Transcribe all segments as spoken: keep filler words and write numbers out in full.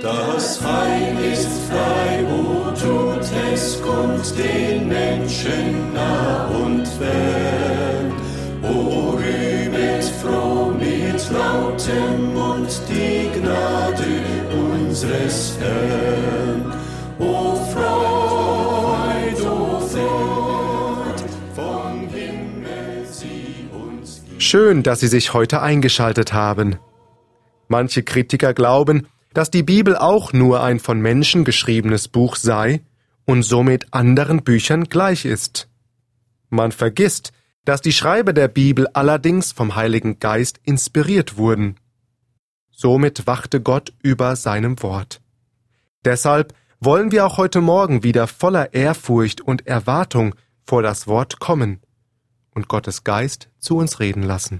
Das Heil ist frei, wo tut es, kommt den Menschen nah und fern. O rühmet froh mit lautem Mund die Gnade unseres Herrn. O Freud, o Freud, vom Himmel sie uns gibt. Schön, dass Sie sich heute eingeschaltet haben. Manche Kritiker glauben, dass die Bibel auch nur ein von Menschen geschriebenes Buch sei und somit anderen Büchern gleich ist. Man vergisst, dass die Schreiber der Bibel allerdings vom Heiligen Geist inspiriert wurden. Somit wachte Gott über seinem Wort. Deshalb wollen wir auch heute Morgen wieder voller Ehrfurcht und Erwartung vor das Wort kommen und Gottes Geist zu uns reden lassen.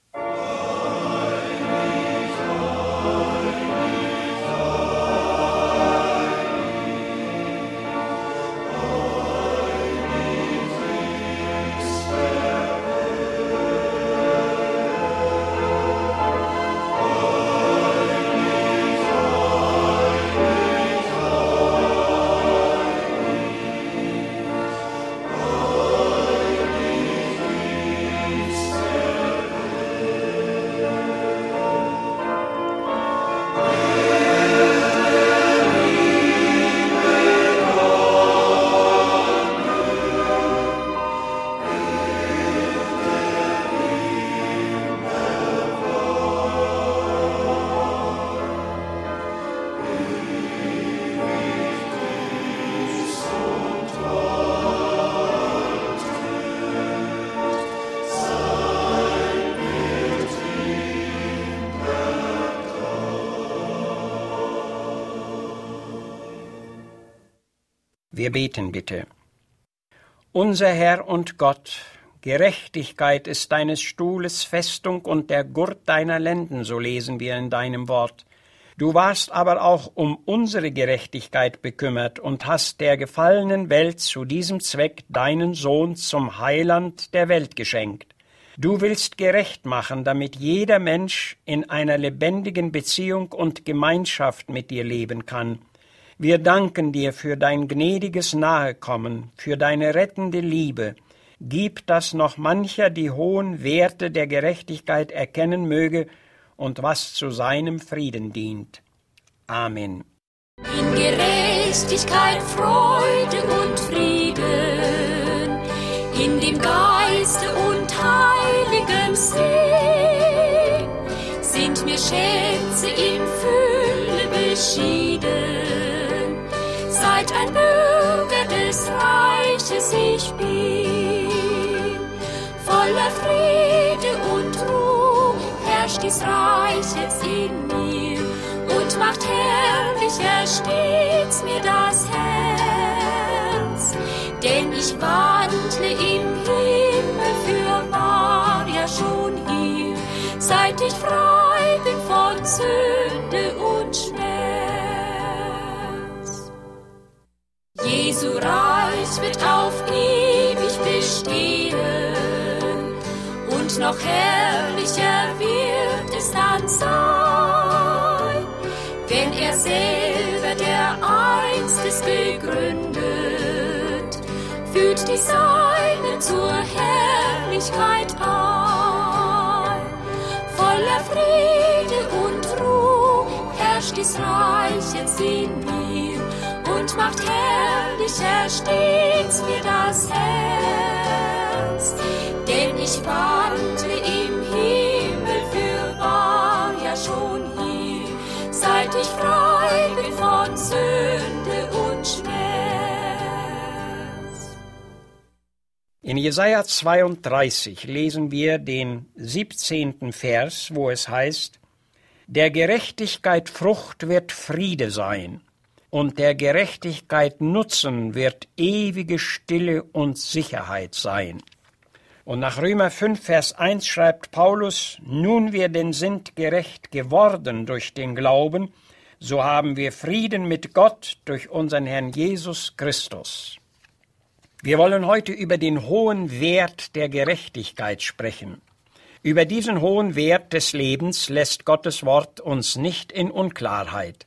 Wir beten bitte. Unser Herr und Gott, Gerechtigkeit ist deines Stuhles Festung und der Gurt deiner Lenden, so lesen wir in deinem Wort. Du warst aber auch um unsere Gerechtigkeit bekümmert und hast der gefallenen Welt zu diesem Zweck deinen Sohn zum Heiland der Welt geschenkt. Du willst gerecht machen, damit jeder Mensch in einer lebendigen Beziehung und Gemeinschaft mit dir leben kann. Wir danken dir für dein gnädiges Nahekommen, für deine rettende Liebe. Gib, dass noch mancher die hohen Werte der Gerechtigkeit erkennen möge und was zu seinem Frieden dient. Amen. In Gerechtigkeit, Freude und Frieden, in dem Geiste und heiligem Sinn, sind mir Schätze in Fülle beschieden. Seit ein Bürger des Reiches ich bin, voller Friede und Ruhe herrscht dies Reich jetzt in mir und macht herrlicher stets mir das Herz. Denn ich wandle im Himmel fürwahr ja schon hier, seit ich frei bin von Sünde und Schmerz. Jesu Reich wird auf ewig bestehen und noch herrlicher wird es dann sein, wenn er selber, der einst es gegründet, führt die Seinen zur Herrlichkeit ein. Voller Friede und Ruhe herrscht dies Reich jetzt in mir und macht herrlicher stets mir das Herz. Denn ich wandle im Himmel fürwahr ja schon hier, seit ich frei bin von Sünde und Schmerz. In Jesaja zweiunddreißig lesen wir den siebzehnten Vers, wo es heißt: Der Gerechtigkeit Frucht wird Friede sein, und der Gerechtigkeit Nutzen wird ewige Stille und Sicherheit sein. Und nach Römer fünf, Vers eins schreibt Paulus: Nun wir denn sind gerecht geworden durch den Glauben, so haben wir Frieden mit Gott durch unseren Herrn Jesus Christus. Wir wollen heute über den hohen Wert der Gerechtigkeit sprechen. Über diesen hohen Wert des Lebens lässt Gottes Wort uns nicht in Unklarheit.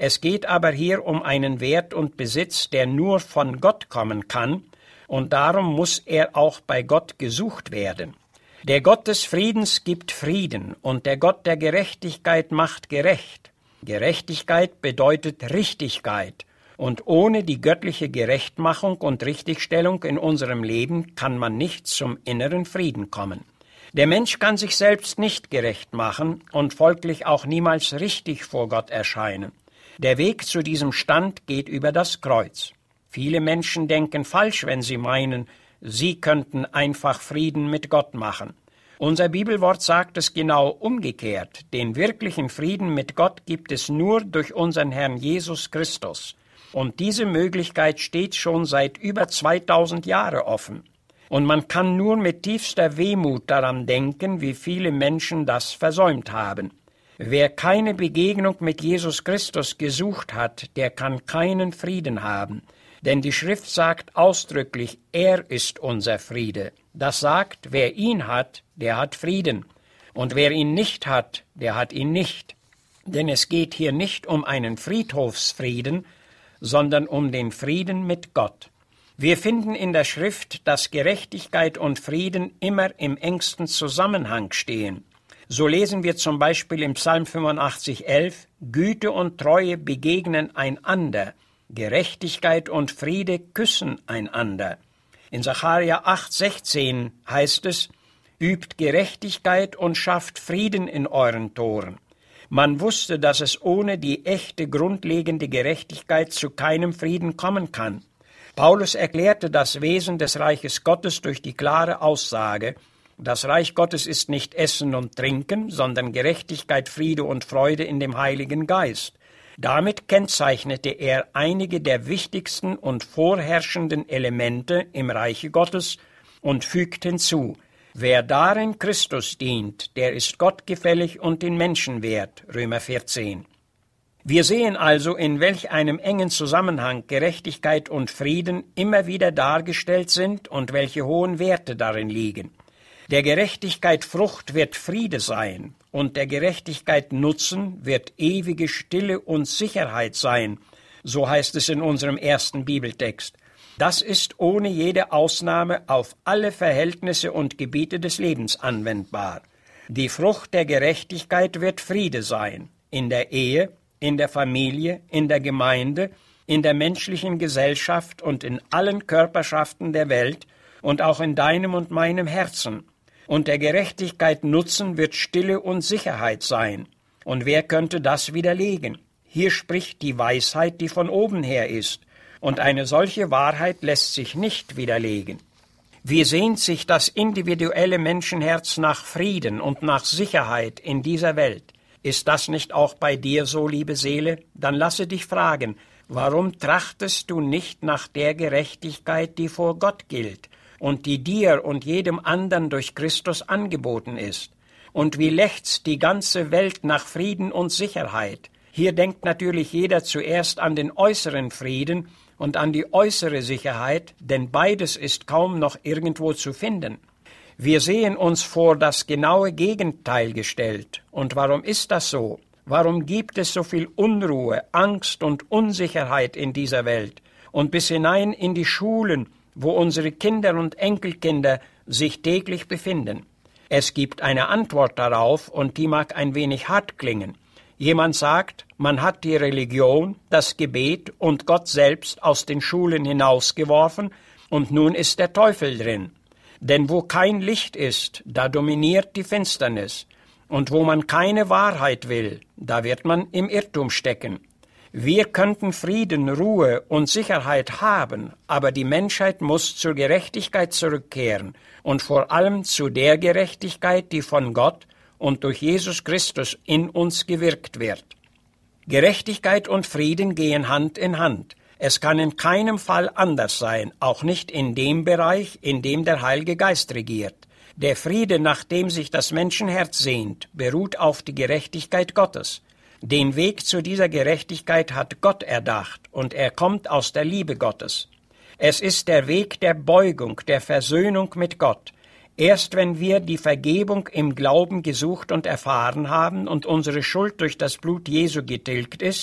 Es geht aber hier um einen Wert und Besitz, der nur von Gott kommen kann, und darum muss er auch bei Gott gesucht werden. Der Gott des Friedens gibt Frieden, und der Gott der Gerechtigkeit macht gerecht. Gerechtigkeit bedeutet Richtigkeit, und ohne die göttliche Gerechtmachung und Richtigstellung in unserem Leben kann man nicht zum inneren Frieden kommen. Der Mensch kann sich selbst nicht gerecht machen und folglich auch niemals richtig vor Gott erscheinen. Der Weg zu diesem Stand geht über das Kreuz. Viele Menschen denken falsch, wenn sie meinen, sie könnten einfach Frieden mit Gott machen. Unser Bibelwort sagt es genau umgekehrt. Den wirklichen Frieden mit Gott gibt es nur durch unseren Herrn Jesus Christus. Und diese Möglichkeit steht schon seit über zweitausend Jahren offen. Und man kann nur mit tiefster Wehmut daran denken, wie viele Menschen das versäumt haben. Wer keine Begegnung mit Jesus Christus gesucht hat, der kann keinen Frieden haben. Denn die Schrift sagt ausdrücklich, er ist unser Friede. Das sagt, wer ihn hat, der hat Frieden. Und wer ihn nicht hat, der hat ihn nicht. Denn es geht hier nicht um einen Friedhofsfrieden, sondern um den Frieden mit Gott. Wir finden in der Schrift, dass Gerechtigkeit und Frieden immer im engsten Zusammenhang stehen. So lesen wir zum Beispiel im Psalm fünfundachtzig, elf, Güte und Treue begegnen einander, Gerechtigkeit und Friede küssen einander. In Sacharja acht, sechzehn heißt es, übt Gerechtigkeit und schafft Frieden in euren Toren. Man wusste, dass es ohne die echte, grundlegende Gerechtigkeit zu keinem Frieden kommen kann. Paulus erklärte das Wesen des Reiches Gottes durch die klare Aussage, das Reich Gottes ist nicht Essen und Trinken, sondern Gerechtigkeit, Friede und Freude in dem Heiligen Geist. Damit kennzeichnete er einige der wichtigsten und vorherrschenden Elemente im Reiche Gottes und fügt hinzu, wer darin Christus dient, der ist gottgefällig und den Menschen wert, Römer vierzehn. Wir sehen also, in welch einem engen Zusammenhang Gerechtigkeit und Frieden immer wieder dargestellt sind und welche hohen Werte darin liegen. Der Gerechtigkeit Frucht wird Friede sein, und der Gerechtigkeit Nutzen wird ewige Stille und Sicherheit sein, so heißt es in unserem ersten Bibeltext. Das ist ohne jede Ausnahme auf alle Verhältnisse und Gebiete des Lebens anwendbar. Die Frucht der Gerechtigkeit wird Friede sein, in der Ehe, in der Familie, in der Gemeinde, in der menschlichen Gesellschaft und in allen Körperschaften der Welt und auch in deinem und meinem Herzen. Und der Gerechtigkeit Nutzen wird Stille und Sicherheit sein. Und wer könnte das widerlegen? Hier spricht die Weisheit, die von oben her ist. Und eine solche Wahrheit lässt sich nicht widerlegen. Wie sehnt sich das individuelle Menschenherz nach Frieden und nach Sicherheit in dieser Welt? Ist das nicht auch bei dir so, liebe Seele? Dann lasse dich fragen, warum trachtest du nicht nach der Gerechtigkeit, die vor Gott gilt und die dir und jedem anderen durch Christus angeboten ist? Und wie lechzt die ganze Welt nach Frieden und Sicherheit? Hier denkt natürlich jeder zuerst an den äußeren Frieden und an die äußere Sicherheit, denn beides ist kaum noch irgendwo zu finden. Wir sehen uns vor das genaue Gegenteil gestellt. Und warum ist das so? Warum gibt es so viel Unruhe, Angst und Unsicherheit in dieser Welt und bis hinein in die Schulen, wo unsere Kinder und Enkelkinder sich täglich befinden? Es gibt eine Antwort darauf, und die mag ein wenig hart klingen. Jemand sagt, man hat die Religion, das Gebet und Gott selbst aus den Schulen hinausgeworfen und nun ist der Teufel drin. Denn wo kein Licht ist, da dominiert die Finsternis. Und wo man keine Wahrheit will, da wird man im Irrtum stecken. Wir könnten Frieden, Ruhe und Sicherheit haben, aber die Menschheit muss zur Gerechtigkeit zurückkehren und vor allem zu der Gerechtigkeit, die von Gott und durch Jesus Christus in uns gewirkt wird. Gerechtigkeit und Frieden gehen Hand in Hand. Es kann in keinem Fall anders sein, auch nicht in dem Bereich, in dem der Heilige Geist regiert. Der Friede, nach dem sich das Menschenherz sehnt, beruht auf die Gerechtigkeit Gottes. Den Weg zu dieser Gerechtigkeit hat Gott erdacht, und er kommt aus der Liebe Gottes. Es ist der Weg der Beugung, der Versöhnung mit Gott. Erst wenn wir die Vergebung im Glauben gesucht und erfahren haben und unsere Schuld durch das Blut Jesu getilgt ist,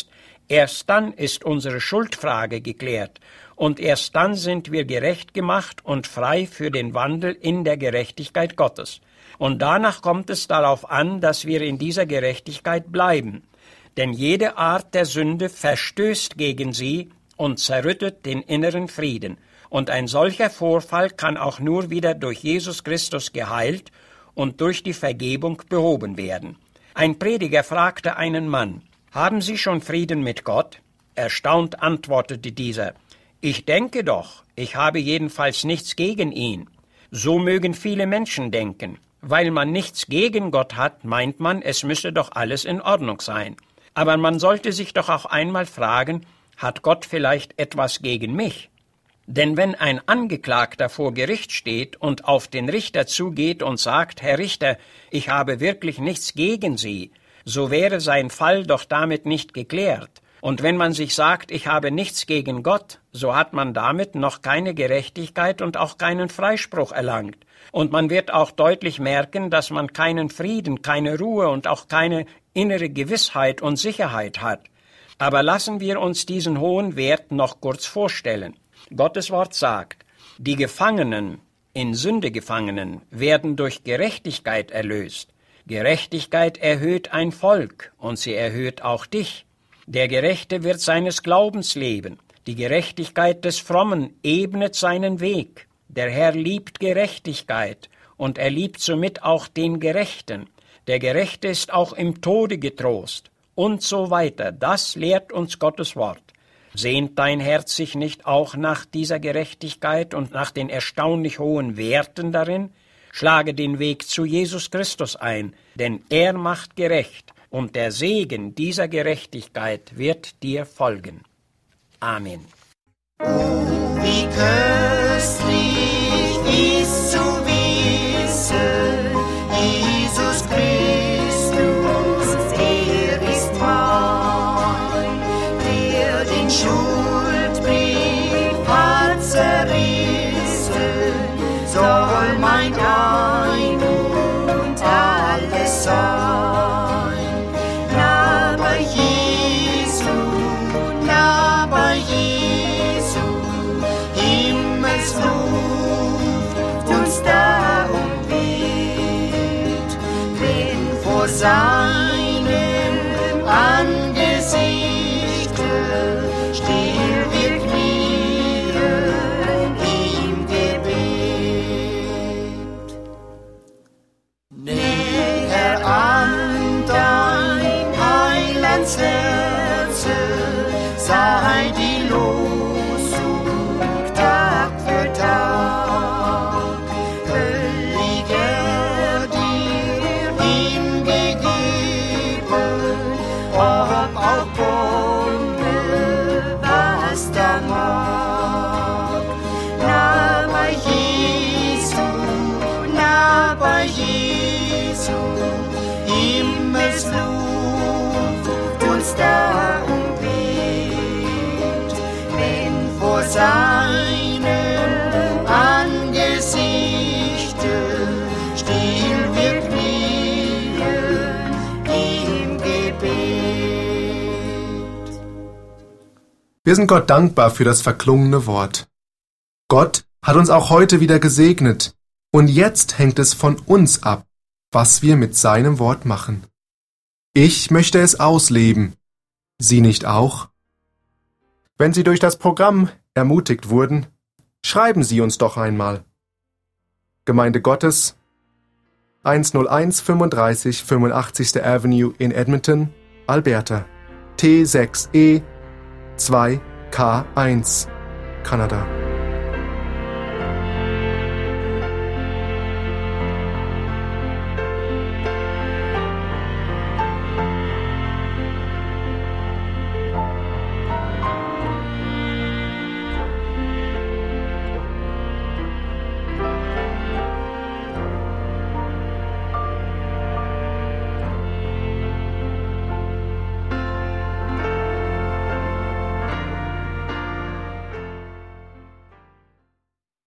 Erst dann ist unsere Schuldfrage geklärt und erst dann sind wir gerecht gemacht und frei für den Wandel in der Gerechtigkeit Gottes. Und danach kommt es darauf an, dass wir in dieser Gerechtigkeit bleiben. Denn jede Art der Sünde verstößt gegen sie und zerrüttet den inneren Frieden. Und ein solcher Vorfall kann auch nur wieder durch Jesus Christus geheilt und durch die Vergebung behoben werden. Ein Prediger fragte einen Mann: Haben Sie schon Frieden mit Gott? Erstaunt antwortete dieser: Ich denke doch, ich habe jedenfalls nichts gegen ihn. So mögen viele Menschen denken. Weil man nichts gegen Gott hat, meint man, es müsse doch alles in Ordnung sein. Aber man sollte sich doch auch einmal fragen, hat Gott vielleicht etwas gegen mich? Denn wenn ein Angeklagter vor Gericht steht und auf den Richter zugeht und sagt: Herr Richter, ich habe wirklich nichts gegen Sie, so wäre sein Fall doch damit nicht geklärt. Und wenn man sich sagt, ich habe nichts gegen Gott, so hat man damit noch keine Gerechtigkeit und auch keinen Freispruch erlangt. Und man wird auch deutlich merken, dass man keinen Frieden, keine Ruhe und auch keine innere Gewissheit und Sicherheit hat. Aber lassen wir uns diesen hohen Wert noch kurz vorstellen. Gottes Wort sagt, die Gefangenen, in Sünde Gefangenen, werden durch Gerechtigkeit erlöst. Gerechtigkeit erhöht ein Volk und sie erhöht auch dich. Der Gerechte wird seines Glaubens leben. Die Gerechtigkeit des Frommen ebnet seinen Weg. Der Herr liebt Gerechtigkeit und er liebt somit auch den Gerechten. Der Gerechte ist auch im Tode getrost und so weiter. Das lehrt uns Gottes Wort. Sehnt dein Herz sich nicht auch nach dieser Gerechtigkeit und nach den erstaunlich hohen Werten darin? Schlage den Weg zu Jesus Christus ein, denn er macht gerecht. Und der Segen dieser Gerechtigkeit wird dir folgen. Amen. Oh, wie köstlich ist zu wissen, Jesus Christus, er ist mein, der den Schuldbrief hat zerrissen, soll mein Ein und alles sein. Seinem Angesicht still wir knien im Gebet. Näher an dein Heilands Herze sei die Losung Tag für Tag, völliger dir hingegeben, ob auch komme, was da mag. Na bei Jesu, na bei Jesu, Himmelsluft uns da umweht, wenn vor seinem Angesicht still wir knien im Gebet. Wir sind Gott dankbar für das verklungene Wort. Gott hat uns auch heute wieder gesegnet und jetzt hängt es von uns ab, was wir mit seinem Wort machen. Ich möchte es ausleben. Sie nicht auch? Wenn Sie durch das Programm ermutigt wurden, schreiben Sie uns doch einmal. Gemeinde Gottes, hunderteins fünfunddreißig fünfundachtzigste Avenue in Edmonton, Alberta, T sechs E zwei K eins, Kanada.